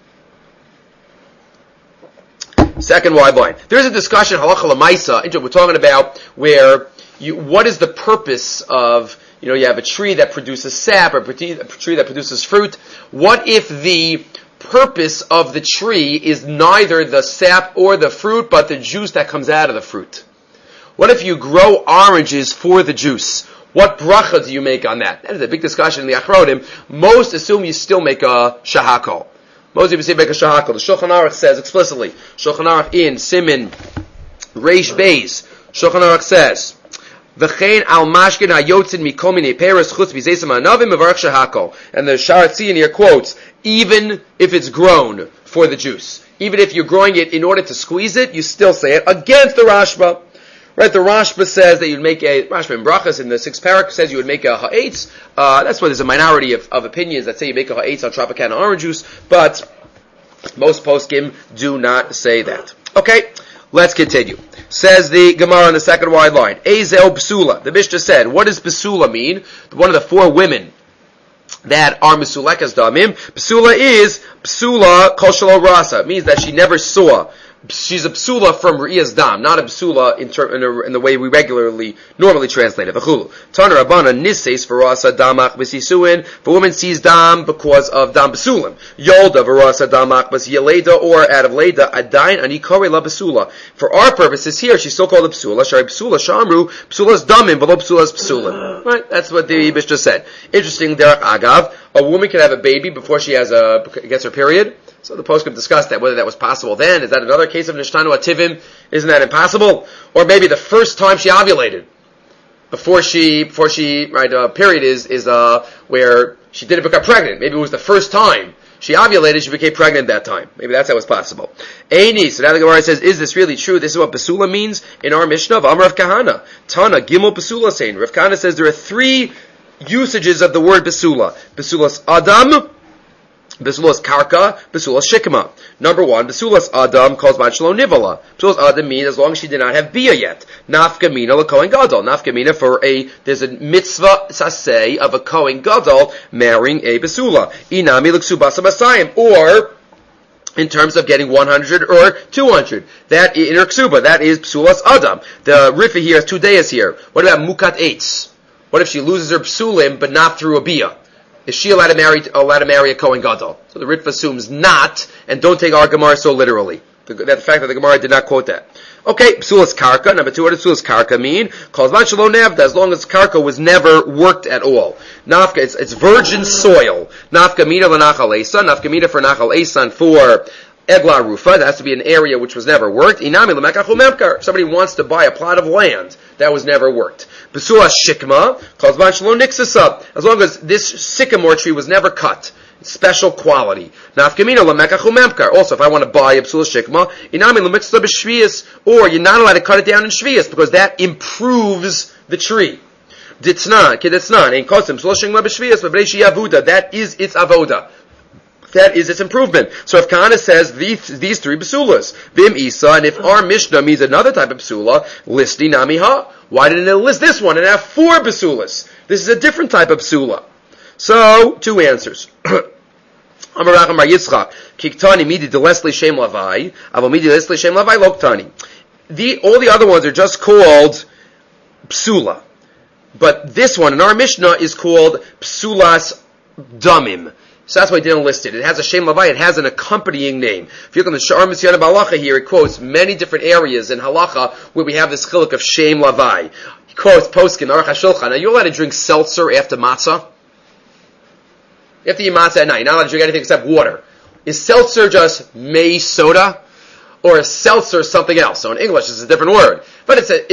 Second wide line. There is a discussion halacha l'maisa. We're talking about what is the purpose of you have a tree that produces sap or a tree that produces fruit. What if the purpose of the tree is neither the sap or the fruit, but the juice that comes out of the fruit? What if you grow oranges for the juice? What bracha do you make on that? That is a big discussion in the Achronim. Most assume you still make a shahakol. Most people say make a shahakol. The Shulchan Aruch says explicitly, Shulchan Aruch in Siman Reish Beis, Shulchan Aruch says, V'chein al mashkin hayotzin mikol minei peres chutz b'zeisam anavim mevarach shahakol. And the Sharatzian here quotes, even if it's grown for the juice, even if you're growing it in order to squeeze it, you still say it against the Rashba. Right? The Rashba says that you'd make Rashba in Brachas in the 6th parak says you would make a ha'etz. That's why there's a minority of opinions that say you make a ha'etz on Tropicana orange juice, but most poskim do not say that. Okay, let's continue. Says the Gemara on the second wide line. Ezel Psula. The Mishnah said, what does Psula mean? One of the 4 women that are Mesulekas Damim. Psula is Psula Kol Shelo Rasa. It means that she never saw. She's a psula from Re'iyas Dam, not a psula in the way we normally translate it. V'chulu. Tana Rabbana Nises V'rasa Damach B'sisuin. If a woman sees Dam because of Dam B'sulim. Yolda V'rasa Damach B'siyaleda, or out of Leda, Adain Ani Kore La B'sula. For our purposes here, she's still called a psula. Shari Psula Shamru, Psula's Damim, below Psula's Psulim. Right? That's what the Mishnah said. Interesting, Derek Agav. A woman can have a baby before she gets her period. So the poskim discussed that, whether that was possible then. Is that another case of Nishtanu Ativim? Isn't that impossible? Or maybe the first time she ovulated, before she period is where she didn't become pregnant. Maybe it was the first time she ovulated, she became pregnant that time. Maybe that's how it's possible. Eini, so now the Gemara says, is this really true? This is what Basula means in our Mishnah of Amar Rav Kahana. Tana, Gimel Basula saying. Rav Kahana says there are three usages of the word Basula. Basula's Adam, Basulas Karka, Basulas Shikma. Number one, Basulas Adam calls Manchalo Nivala. Basulas Adam means as long as she did not have Bia yet. Nafka Mina la Kohen Gadol. Nafka Mina there's a mitzvah saseh of a Kohen Gadol marrying a Basula. Inami l'ksubasa Masayim. Or, in terms of getting 100 or 200. That, in her ksuba, that is Basulas Adam. The Rifa here has 2 days here. What about Mukat Eitz? What if she loses her Psulim, but not through a Bia? Is she allowed to marry a Kohen Gadol? So the Ritva assumes not, and don't take our Gemara so literally. The fact that the Gemara did not quote that. Okay, Psulas Karka. Number two, what does Psulas Karka mean? Calls Manchalo Nevda, as long as Karka was never worked at all. Nafka, it's virgin soil. Nafka Mina l'Nachal Eisan. Nafka Mina for Nachal Eisan for Egla Rufa. That has to be an area which was never worked. Inami l'Mekach u'Memkar. Somebody wants to buy a plot of land that was never worked. Besula Shikma calls Manchalo Nixasa. As long as this sycamore tree was never cut. Special quality. Nafkamina l'Mekach u'Memkar. Also, if I want to buy a Besula Shikma, Inami l'Miksa b'Shvius, or you're not allowed to cut it down in Shvius, because that improves the tree. Ditznan, Kiditznan, Ein Kosim, Besula Shikma b'Shvius, B'Breishi Yavuda. That is its avoda. That is its improvement. So if Kahana says these three basulas, Vim Isa, and if our Mishnah means another type of basula, listi namiha. Why didn't it list this one and have 4 basulas? This is a different type of basula. So, 2 answers. Amar Amar Yitzchak, Kiktani midi de Leslie Shem Lavai, Avo midi Leslie Shem Lavai Loktani. All the other ones are just called psula. But this one in our Mishnah is called psulas damim. So that's why I didn't list it. It has a Shem Lavai, it has an accompanying name. If you look on the Sha'ar Mitzvah Halacha here, it quotes many different areas in Halacha where we have this chiluk of Shem Lavai. He quotes Poskin, Aruch HaShulchan. Are you allowed to drink seltzer after matzah? You have to eat matzah at night. You're not allowed to drink anything except water. Is seltzer just maize soda? Or is seltzer something else? So in English, it's a different word. But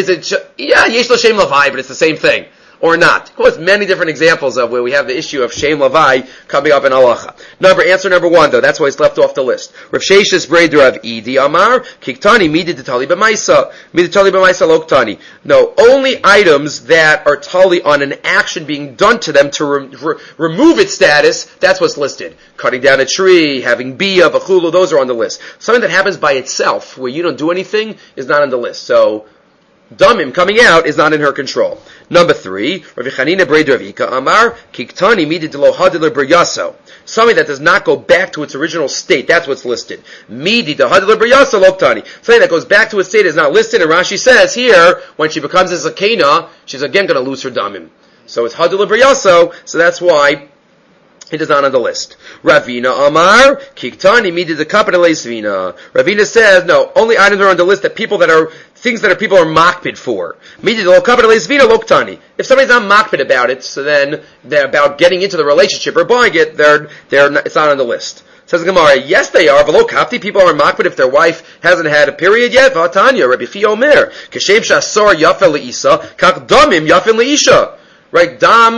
yesh lo Shem Lavai, but it's the same thing. Or not. Of course, many different examples of where we have the issue of Shem Lavai coming up in Halacha. Answer number 1, though, that's why it's left off the list. Rav Sheshis Breder of Idi Amar, Kiktani midid tali b'maisa, midid tali b'maisa loktani. No, only items that are tali on an action being done to them to remove its status, that's what's listed. Cutting down a tree, having bia, v'chulu, those are on the list. Something that happens by itself, where you don't do anything, is not on the list. So, damim coming out is not in her control. Number 3, Rav Chanina Breder of Ika Amar, Kiktani midid lo hadiler b'yaso. Something that does not go back to its original state, that's what's listed. Midid lo hadiler b'yaso loktani. Something that goes back to its state is not listed, and Rashi says here, when she becomes a zakena, she's again going to lose her damim. So it's hadiler b'yaso, so that's why it is not on the list. Ravina Amar, Kiktani midid the kapita leisvina. Ravina says, no, only items are on the list that people people are makpid for. Midid the kapita leisvina loktani. If somebody's not makpid about it, so then they're about getting into the relationship or buying it, it's not on the list. Says the Gemara, yes they are, v'lo kapti, people are makpid if their wife hasn't had a period yet, v'atanya, Rabbi Chi Omer, kashem shasor yafen le'isa, kach damim yafen le'isha. Right, dam,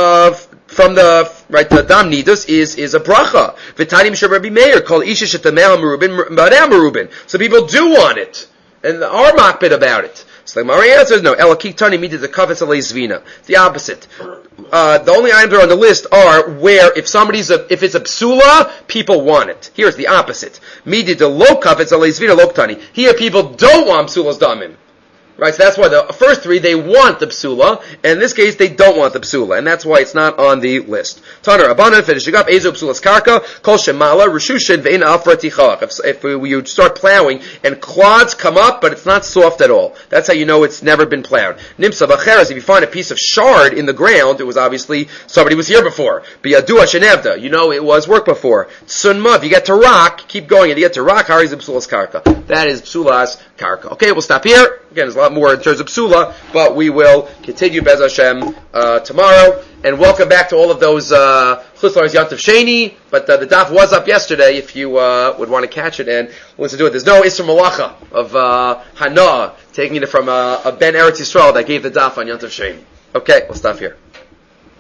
the dam nidus is a bracha. V'tanim shel Rabbi Meir called isha shetameh merubin b'adam merubin. So people do want it and are makpid about it. So the Gemara answers no. Ela kiktani midid the kavetz alei zvina. It's the opposite. The only items that are on the list are where if it's a psula, people want it. Here's the opposite. Midid the lo kavetz alei zvina loktani. Here people don't want psulas damim. Right, so that's why the first three, they want the psula, and in this case, they don't want the psula, and that's why it's not on the list. Taner Abanan, finishing up, Ezo psulas karka, kol shemala, reshushin ve'in afra tichach. If you start plowing, and clods come up, but it's not soft at all. That's how you know it's never been plowed. Nimsa v'cheres, if you find a piece of shard in the ground, it was obviously, somebody was here before. Biyadua shenevda, you know it was work before. Tsunma, if you get to rock, keep going, and you get to rock, hariz psulas karka. That is psulas karka. Okay, we'll stop here. Again, there's a lot more in terms of psula, but we will continue Bez Hashem tomorrow. And welcome back to all of those Chutz Yantav Sheni. But the daf was up yesterday if you would want to catch it and listen to it. There's no Isra Malacha of Hana taking it from a Ben Eretz Yisrael that gave the daf on Yantav Sheni. Okay, we'll stop here.